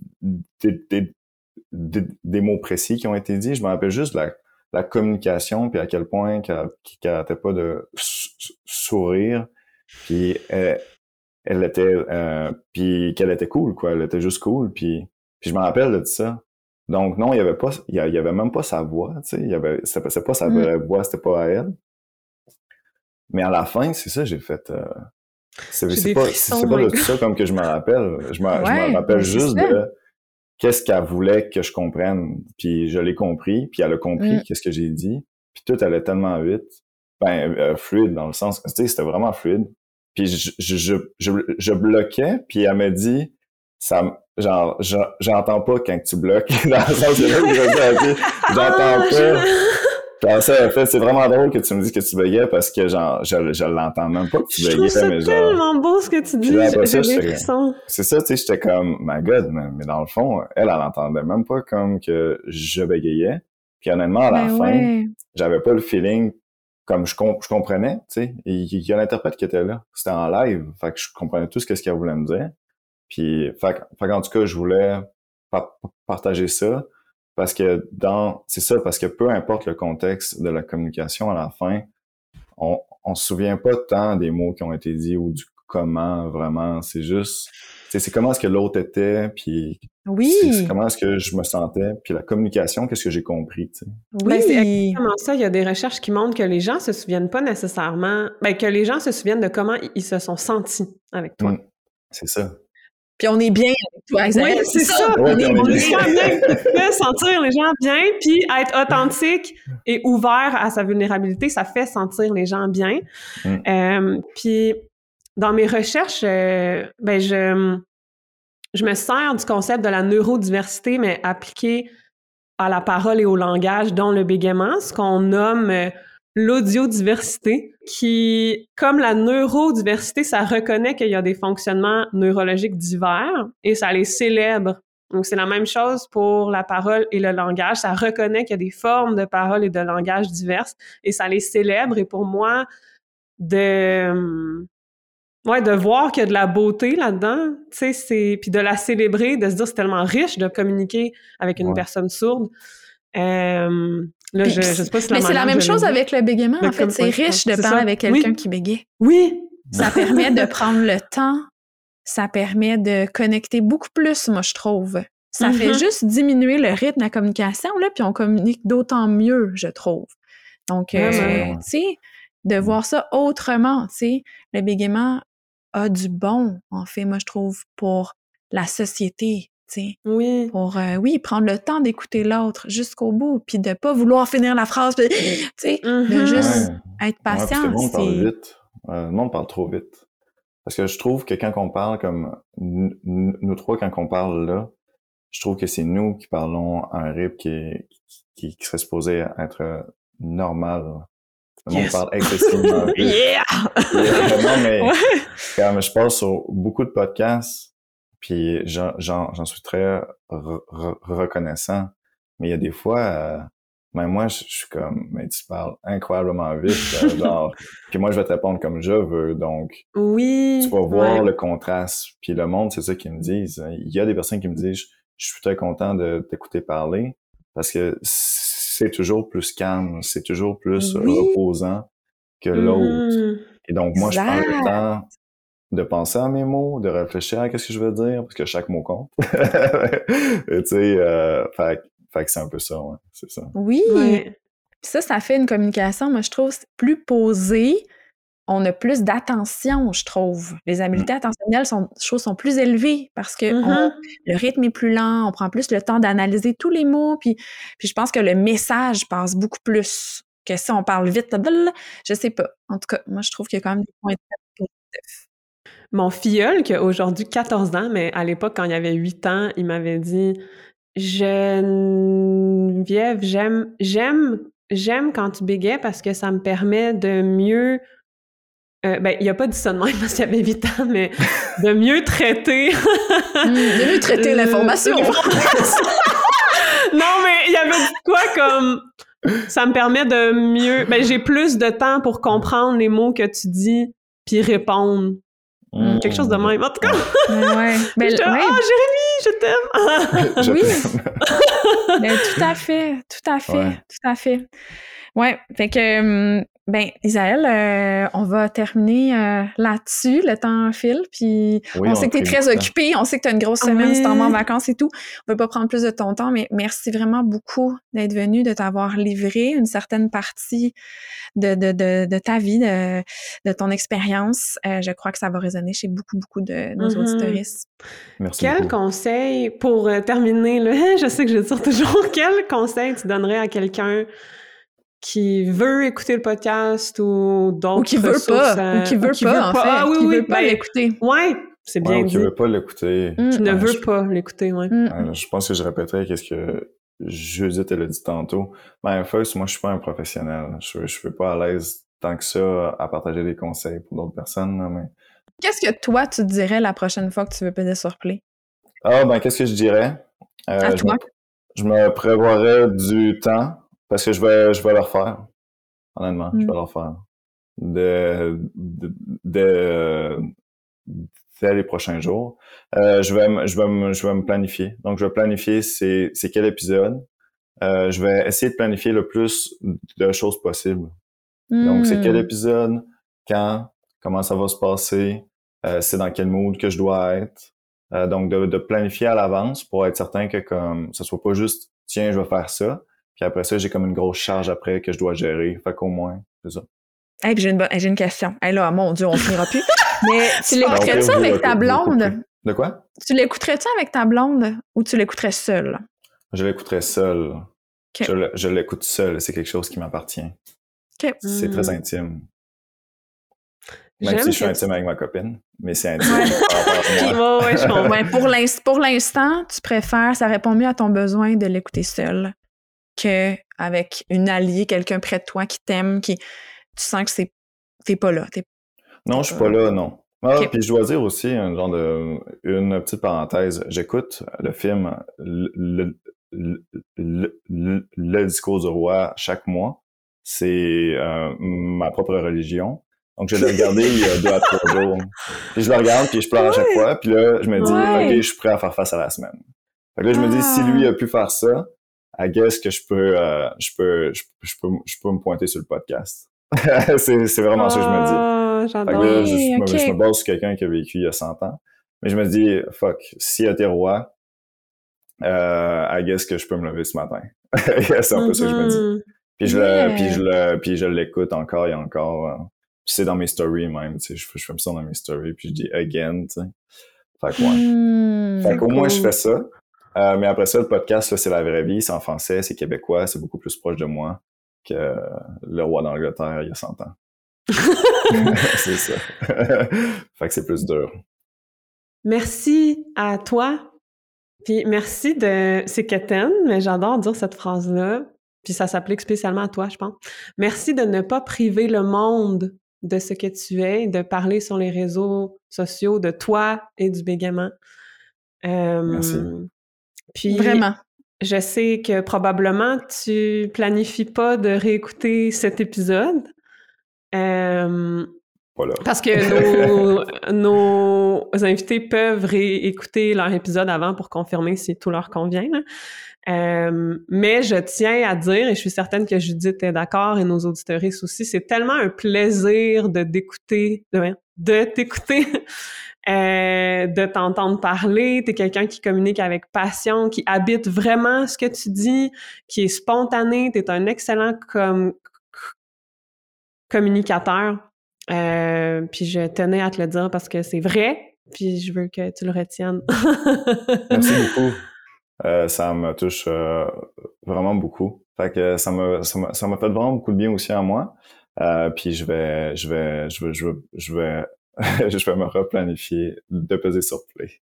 des mots précis qui ont été dits. Je me rappelle juste de la communication puis à quel point qu'elle arrêtait pas de sourire. Puis elle était puis qu'elle était cool, quoi. Elle était juste cool. Puis je me rappelle de ça. Donc non, il y avait même pas sa voix, tu sais, c'était pas sa vraie voix, c'était pas à elle. Mais à la fin, c'est ça, j'ai fait c'est pas de tout ça comme que je me rappelle. Je me rappelle juste de qu'est-ce qu'elle voulait que je comprenne, puis je l'ai compris, puis elle a compris qu'est-ce que j'ai dit, puis tout allait tellement vite, fluide dans le sens, tu sais, c'était vraiment fluide. Puis je bloquais, puis elle m'a dit ça, genre, j'entends pas quand tu bloques. Dans le sens que j'entends pas. Puis ça, en fait, c'est vraiment drôle que tu me dises que tu bégayais parce que, genre, je l'entends même pas que tu bégayais. C'est tellement beau ce que tu dis. J'ai des frissons. C'est ça, tu sais, j'étais comme, my God, mais dans le fond, elle entendait même pas comme que je bégayais. Puis honnêtement, à la fin, j'avais pas le feeling comme je comprenais, tu sais. Il y a l'interprète qui était là. C'était en live. Fait que je comprenais tout ce qu'elle voulait me dire. Puis, fait en tout cas, je voulais partager ça parce que c'est ça, parce que peu importe le contexte de la communication, à la fin, on se souvient pas tant des mots qui ont été dits ou du comment vraiment. C'est juste, c'est comment est-ce que l'autre était, puis c'est comment est-ce que je me sentais, puis la communication, qu'est-ce que j'ai compris, tu sais. Oui, c'est exactement ça. Il y a des recherches qui montrent que les gens se souviennent pas nécessairement, que les gens se souviennent de comment ils se sont sentis avec toi. C'est ça. Puis on est bien avec toi, Isaël. Oui, c'est ça. On est bien. Tu peux sentir les gens bien, puis être authentique et ouvert à sa vulnérabilité, ça fait sentir les gens bien. Puis dans mes recherches, je me sers du concept de la neurodiversité, mais appliqué à la parole et au langage, dont le bégaiement, ce qu'on nomme l'audiodiversité, qui, comme la neurodiversité, ça reconnaît qu'il y a des fonctionnements neurologiques divers et ça les célèbre. Donc, c'est la même chose pour la parole et le langage. Ça reconnaît qu'il y a des formes de parole et de langage diverses et ça les célèbre. Et pour moi, de voir qu'il y a de la beauté là-dedans, tu sais, puis de la célébrer, de se dire c'est tellement riche de communiquer avec une personne sourde. Là, je sais pas si mais c'est la même chose avec le bégaiement, en fait. C'est riche de parler avec quelqu'un qui bégaye. Oui! Ça permet de prendre le temps. Ça permet de connecter beaucoup plus, moi, je trouve. Ça fait juste diminuer le rythme de la communication, là, puis on communique d'autant mieux, je trouve. Donc, tu sais, de voir ça autrement, tu sais, le bégaiement a du bon, en fait, moi, je trouve, pour la société, tu sais. Oui. Pour, prendre le temps d'écouter l'autre jusqu'au bout, puis de pas vouloir finir la phrase, puis, tu sais, de juste être patient. Le monde parle vite. Le monde parle trop vite. Parce que je trouve que quand on parle comme nous trois, quand on parle là, je trouve que c'est nous qui parlons à un rythme qui serait supposé être normal. Le monde parle excessivement vite. Non, mais comme je parle sur beaucoup de podcasts, puis j'en suis très reconnaissant. Mais il y a des fois, même moi, je suis comme, mais tu parles incroyablement vite, genre, puis moi, je vais te répondre comme je veux, donc tu vas voir le contraste. Puis le monde, c'est ça qu'ils me disent. Il y a des personnes qui me disent, je suis très content de t'écouter parler, parce que c'est toujours plus calme, c'est toujours plus reposant que l'autre. Et donc, moi, je prends le temps de penser à mes mots, de réfléchir à ce que je veux dire, parce que chaque mot compte. Tu sais, fait que c'est un peu ça, ouais, c'est ça. Oui! Puis ça fait une communication, moi, je trouve, plus posée. On a plus d'attention, je trouve. Les habiletés attentionnelles sont plus élevées parce que le rythme est plus lent, on prend plus le temps d'analyser tous les mots, puis je pense que le message passe beaucoup plus que si on parle vite. Je sais pas. En tout cas, moi, je trouve qu'il y a quand même des points très positifs. Mon filleul, qui a aujourd'hui 14 ans, mais à l'époque, quand il avait 8 ans, il m'avait dit « Geneviève, j'aime quand tu bégayes parce que ça me permet de mieux... il a pas dit ça de même parce qu'il avait 8 ans, mais de mieux traiter... de mieux traiter l'information! Non, mais il avait dit quoi comme... Ça me permet de mieux... j'ai plus de temps pour comprendre les mots que tu dis puis répondre. Quelque chose de même. En tout cas, Jérémy, je t'aime! Oui! Tout à fait. Ouais, fait que... Isaël, on va terminer là-dessus. Le temps file, puis on sait que tu es très occupé, on sait que tu as une grosse semaine, tu t'en vas en vacances et tout. On veut pas prendre plus de ton temps, mais merci vraiment beaucoup d'être venu, de t'avoir livré une certaine partie de ta vie, de ton expérience. Je crois que ça va résonner chez beaucoup de nos auditeuristes. Merci Quel beaucoup. conseil, pour terminer, là, je sais que je dis toujours, quel conseil tu donnerais à quelqu'un qui veut écouter le podcast ou d'autres qui veut ressources, pas, ou qui veut pas, en fait, qui veut pas l'écouter. Ouais, c'est bien dit. Qui veut pas l'écouter. Qui ne veut pas l'écouter, ouais. Je pense que je répéterai qu'est-ce que Judith elle a dit tantôt. First, moi, je suis pas un professionnel. Je suis pas à l'aise tant que ça à partager des conseils pour d'autres personnes, là, mais... Qu'est-ce que toi, tu dirais la prochaine fois que tu veux peser sur play? Qu'est-ce que je dirais? À toi? Je me prévoirais du temps. Parce que je vais le refaire. Honnêtement, je vais le refaire. Dès les prochains jours. Je vais me planifier. Donc, je vais planifier c'est quel épisode. Je vais essayer de planifier le plus de choses possibles. Donc, c'est quel épisode, quand, comment ça va se passer, c'est dans quel mood que je dois être. Donc, de planifier à l'avance pour être certain que comme ça soit pas juste tiens, je vais faire ça. Puis après ça, j'ai comme une grosse charge après que je dois gérer. Fait qu'au moins, c'est ça. Hey, puis j'ai une question. Hey là, mon Dieu, on finira plus. Mais tu l'écouterais-tu avec ta blonde? De quoi? Tu l'écouterais-tu avec ta blonde ou tu l'écouterais seul? Je l'écouterais seul. Okay. Je l'écoute seul. C'est quelque chose qui m'appartient. Okay. C'est très intime. Même si je suis intime avec ma copine, mais c'est intime. Pour l'instant, tu préfères, ça répond mieux à ton besoin de l'écouter seul qu'avec une alliée, quelqu'un près de toi qui t'aime, tu sens que t'es pas là. Non, je suis pas là, non. Puis je dois dire aussi, une petite parenthèse, j'écoute le film Le discours du roi chaque mois. C'est ma propre religion. Donc, je l'ai regardé il y a 2 à 3 jours. Puis je le regarde, puis je pleure à chaque fois. Puis là, je me dis, OK, je suis prêt à faire face à la semaine. Fait que là, je me dis, si lui a pu faire ça, I guess que je peux me pointer sur le podcast. c'est vraiment ça que je me dis. Fait que J'adore. là, Okay. je me base sur quelqu'un qui a vécu il y a 100 ans. Mais je me dis, fuck, s'il a été roi, I guess que je peux me lever ce matin. C'est un peu ça que je me dis. Puis je l'écoute encore et encore. Puis c'est dans mes stories même, tu sais, je fais ça dans mes stories, puis je dis again, tu sais. Fait que ouais. Fait qu'au moins je fais ça. Mais après ça, le podcast, là, c'est la vraie vie, c'est en français, c'est québécois, c'est beaucoup plus proche de moi que le roi d'Angleterre il y a 100 ans. C'est ça. Fait que c'est plus dur. Merci à toi. Puis merci de... C'est quétaine, mais j'adore dire cette phrase-là. Puis ça s'applique spécialement à toi, je pense. Merci de ne pas priver le monde de ce que tu es, de parler sur les réseaux sociaux de toi et du bégaiement. Merci. Puis, vraiment. Je sais que probablement tu planifies pas de réécouter cet épisode. Voilà. Parce que nos invités peuvent réécouter leur épisode avant pour confirmer si tout leur convient. Mais je tiens à dire, et je suis certaine que Judith est d'accord et nos auditeuristes aussi, c'est tellement un plaisir de t'écouter, de t'entendre parler. T'es quelqu'un qui communique avec passion, qui habite vraiment ce que tu dis, qui est spontané. T'es un excellent communicateur. Puis je tenais à te le dire parce que c'est vrai, puis je veux que tu le retiennes. Merci beaucoup. Ça me touche vraiment beaucoup. Fait que ça m'a fait vraiment beaucoup de bien aussi à moi. Puis je vais je vais me replanifier de peser sur play.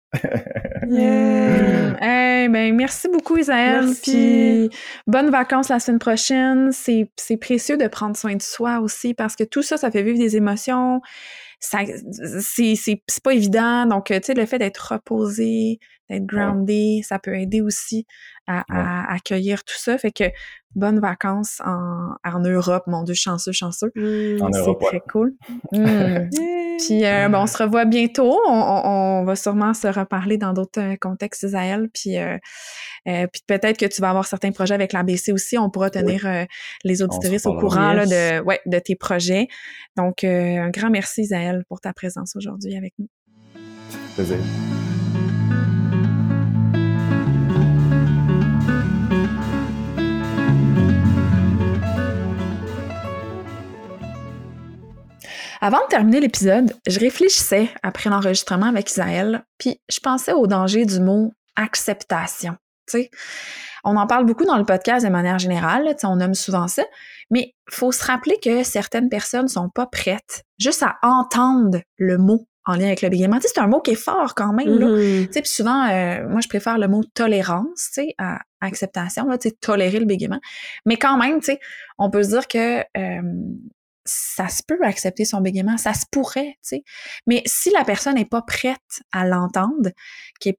Hey, ben, merci beaucoup, Isaël. Puis bonnes vacances la semaine prochaine. C'est précieux de prendre soin de soi aussi parce que tout ça, ça fait vivre des émotions. C'est pas évident. Donc, tu sais, le fait d'être reposé, d'être groundé, ça peut aider aussi à accueillir tout ça. Fait que bonnes vacances en Europe. Mon Dieu, chanceux. En Europe, c'est très cool. Puis, on se revoit bientôt. On va sûrement se reparler dans d'autres contextes, Isaël. Puis peut-être que tu vas avoir certains projets avec l'ABC aussi. On pourra tenir les auditeuristes au courant là, de tes projets. Donc, un grand merci, Isaël, pour ta présence aujourd'hui avec nous. Plaisir. Avant de terminer l'épisode, je réfléchissais après l'enregistrement avec Isaël, puis je pensais au danger du mot acceptation. Tu sais, on en parle beaucoup dans le podcast de manière générale, on nomme souvent ça, mais il faut se rappeler que certaines personnes sont pas prêtes juste à entendre le mot en lien avec le bégaiement. Tu sais, c'est un mot qui est fort quand même, là. Tu sais, puis souvent, moi, je préfère le mot tolérance, tu sais, à acceptation, là, tu sais, tolérer le bégaiement. Mais quand même, tu sais, on peut se dire que ça se peut accepter son bégaiement, ça se pourrait, tu sais. Mais si la personne n'est pas prête à l'entendre, qu'elle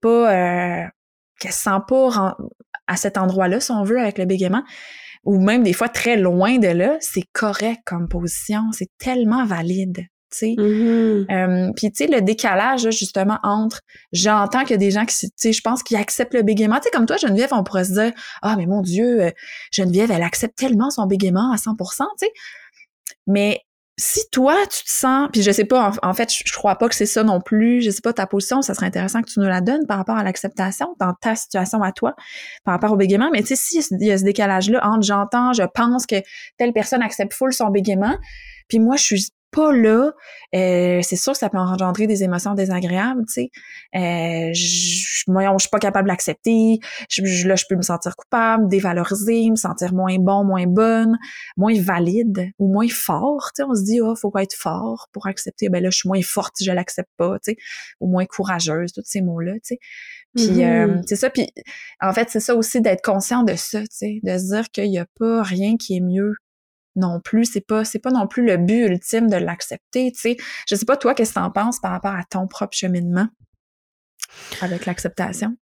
se sent pas à cet endroit-là, si on veut, avec le bégaiement, ou même des fois très loin de là, c'est correct comme position, c'est tellement valide, tu sais. Puis tu sais, le décalage, là, justement, entre j'entends qu'il y a des gens qui, tu sais, je pense qu'ils acceptent le bégaiement. Tu sais, comme toi, Geneviève, on pourrait se dire « Ah, mais mon Dieu, Geneviève, elle accepte tellement son bégaiement à 100%, tu sais. » Mais si toi, tu te sens, puis je sais pas, en fait, je crois pas que c'est ça non plus, je sais pas ta position, ça serait intéressant que tu nous la donnes par rapport à l'acceptation dans ta situation à toi, par rapport au bégaiement, mais tu sais, s'il y a ce décalage-là entre j'entends, je pense que telle personne accepte full son bégaiement, puis moi, je suis pas là, c'est sûr que ça peut engendrer des émotions désagréables, tu sais. Je suis pas capable de l'accepter, là, je peux me sentir coupable, dévalorisée, me sentir moins bon, moins bonne, moins valide ou moins fort, tu sais. On se dit, faut pas être fort pour accepter. Ben là, je suis moins forte si je l'accepte pas, tu sais, ou moins courageuse, tous ces mots-là, tu sais. Puis c'est ça, puis en fait, c'est ça aussi d'être conscient de ça, tu sais, de se dire qu'il y a pas rien qui est mieux non plus, c'est pas non plus le but ultime de l'accepter, tu sais. Je sais pas toi qu'est-ce que t'en penses par rapport à ton propre cheminement avec l'acceptation.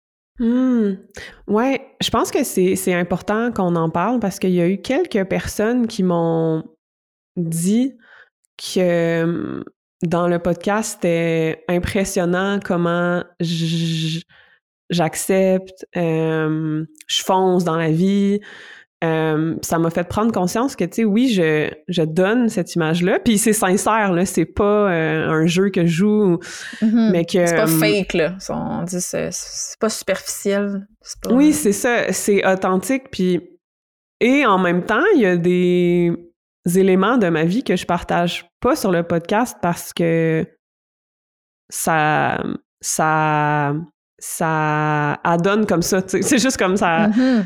Ouais, je pense que c'est important qu'on en parle parce qu'il y a eu quelques personnes qui m'ont dit que dans le podcast, c'était impressionnant comment j'accepte, je fonce dans la vie. Ça m'a fait prendre conscience que, tu sais, oui, je donne cette image-là, puis c'est sincère, là, c'est pas un jeu que je joue, mais que... C'est pas fake, là. On dit c'est pas superficiel. C'est pas... Oui, c'est ça, c'est authentique, puis... Et en même temps, il y a des éléments de ma vie que je partage pas sur le podcast parce que ça adonne comme ça, tu sais. C'est juste comme ça,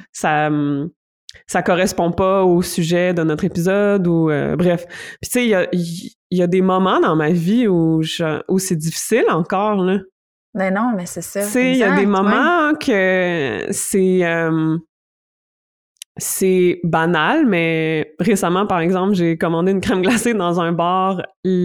ça correspond pas au sujet de notre épisode ou bref. Puis tu sais, il y a des moments dans ma vie où c'est difficile encore, là. Mais non, mais c'est ça. Tu sais, il y a des moments que c'est banal, mais récemment, par exemple, j'ai commandé une crème glacée dans un bar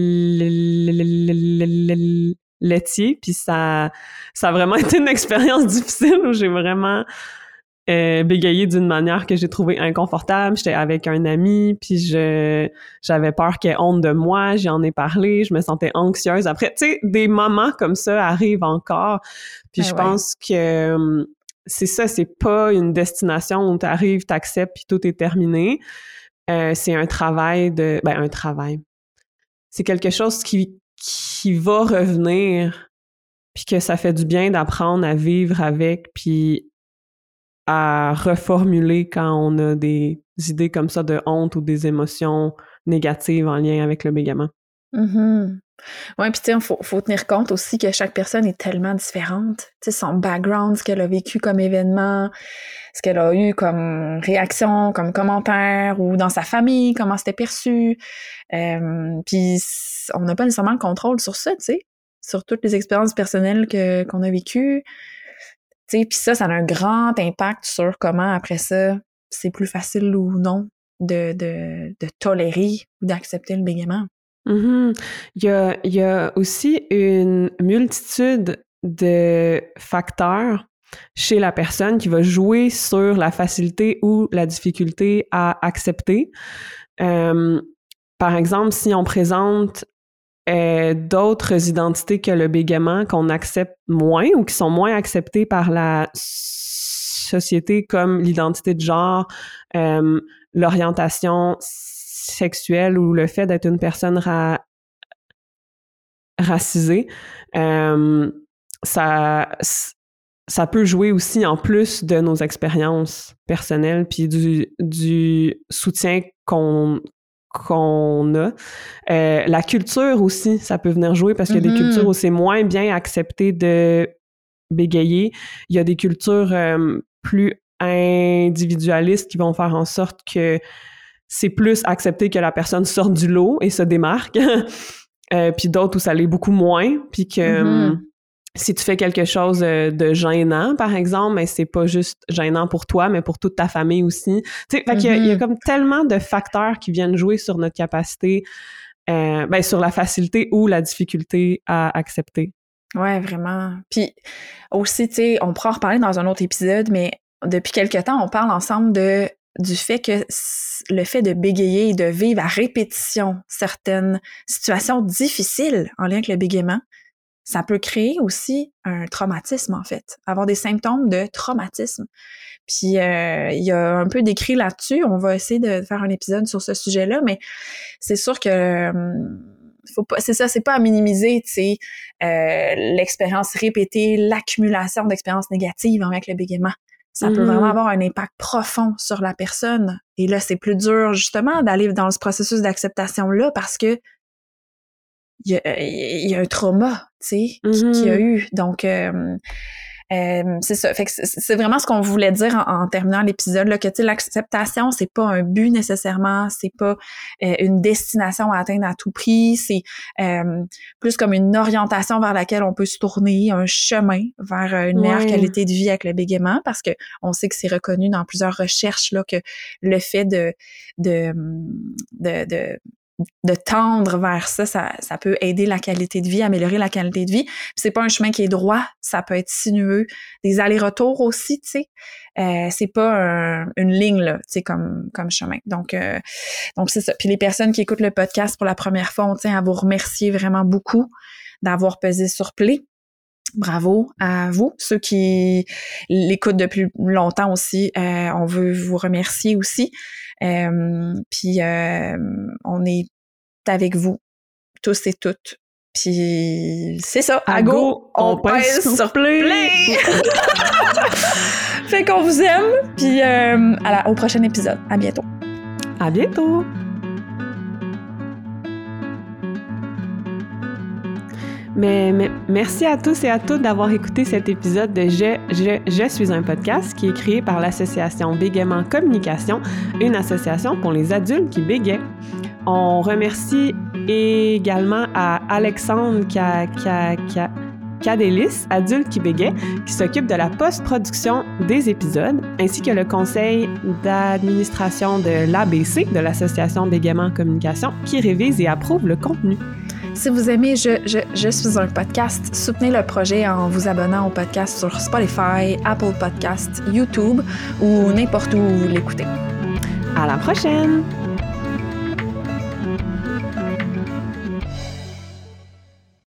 laitier, puis ça a vraiment été une expérience difficile où j'ai vraiment bégayé d'une manière que j'ai trouvée inconfortable. J'étais avec un ami, puis j'avais peur qu'il ait honte de moi, j'en ai parlé, je me sentais anxieuse. Après, tu sais, des moments comme ça arrivent encore, puis je pense que c'est ça, c'est pas une destination où t'arrives, t'acceptes, puis tout est terminé. C'est un travail un travail. C'est quelque chose qui va revenir, puis que ça fait du bien d'apprendre à vivre avec, puis à reformuler quand on a des idées comme ça de honte ou des émotions négatives en lien avec le bégaiement. Oui, puis tu sais, faut tenir compte aussi que chaque personne est tellement différente. Tu sais, son background, ce qu'elle a vécu comme événement, ce qu'elle a eu comme réaction, comme commentaire, ou dans sa famille, comment c'était perçu. Puis on n'a pas nécessairement le contrôle sur ça, tu sais, sur toutes les expériences personnelles qu'on a vécues. Tu sais, puis ça a un grand impact sur comment, après ça, c'est plus facile ou non de tolérer ou d'accepter le bégaiement. Il y a aussi une multitude de facteurs chez la personne qui va jouer sur la facilité ou la difficulté à accepter. Par exemple, si on présente d'autres identités que le bégaiement qu'on accepte moins ou qui sont moins acceptées par la société, comme l'identité de genre, l'orientation sexuelle ou le fait d'être une personne racisée, ça peut jouer aussi en plus de nos expériences personnelles puis du soutien qu'on a. La culture aussi, ça peut venir jouer parce qu'il y a des cultures où c'est moins bien accepté de bégayer. Il y a des cultures plus individualistes qui vont faire en sorte que c'est plus accepté que la personne sorte du lot et se démarque. Puis d'autres où ça l'est beaucoup moins. Puis que si tu fais quelque chose de gênant, par exemple, mais c'est pas juste gênant pour toi, mais pour toute ta famille aussi. Tu sais, fait qu'il y a comme tellement de facteurs qui viennent jouer sur notre capacité, sur la facilité ou la difficulté à accepter. Ouais, vraiment. Puis aussi, tu sais, on pourra en reparler dans un autre épisode, mais depuis quelque temps, on parle ensemble du fait que le fait de bégayer et de vivre à répétition certaines situations difficiles en lien avec le bégaiement, ça peut créer aussi un traumatisme, en fait. Avoir des symptômes de traumatisme. Puis, il y a un peu décrit là-dessus. On va essayer de faire un épisode sur ce sujet-là, mais c'est sûr que faut pas, c'est ça, c'est pas à minimiser, tu sais, l'expérience répétée, l'accumulation d'expériences négatives avec le bégaiement. Ça peut vraiment avoir un impact profond sur la personne. Et là, c'est plus dur, justement, d'aller dans ce processus d'acceptation-là parce que il y a un trauma, tu sais, qu'il y a eu. Donc, c'est ça. Fait que c'est vraiment ce qu'on voulait dire en terminant l'épisode, là, que, tu sais, l'acceptation, c'est pas un but nécessairement, c'est pas une destination à atteindre à tout prix, c'est plus comme une orientation vers laquelle on peut se tourner, un chemin vers une meilleure qualité de vie avec le bégaiement, parce que on sait que c'est reconnu dans plusieurs recherches, là, que le fait de tendre vers ça peut aider la qualité de vie, améliorer la qualité de vie. Puis c'est pas un chemin qui est droit, ça peut être sinueux. Des allers-retours aussi, tu sais. C'est pas une ligne, là, tu sais, comme chemin. Donc c'est ça. Puis les personnes qui écoutent le podcast pour la première fois, on tient à vous remercier vraiment beaucoup d'avoir pesé sur play. Bravo à vous, ceux qui l'écoutent depuis longtemps aussi. On veut vous remercier aussi. Puis on est avec vous, tous et toutes. Puis c'est ça, à go, on pèse sur play! Fait qu'on vous aime, puis au prochain épisode. À bientôt. À bientôt! Mais merci à tous et à toutes d'avoir écouté cet épisode de Je suis un podcast qui est créé par l'association Bégaiement Communication, une association pour les adultes qui bégayent. On remercie également à Alexandre Cadélis, adulte qui bégaye, qui s'occupe de la post-production des épisodes, ainsi que le conseil d'administration de l'ABC, de l'association Bégaiement Communication, qui révise et approuve le contenu. Si vous aimez Je suis un podcast, soutenez le projet en vous abonnant au podcast sur Spotify, Apple Podcasts, YouTube ou n'importe où vous l'écoutez. À la prochaine!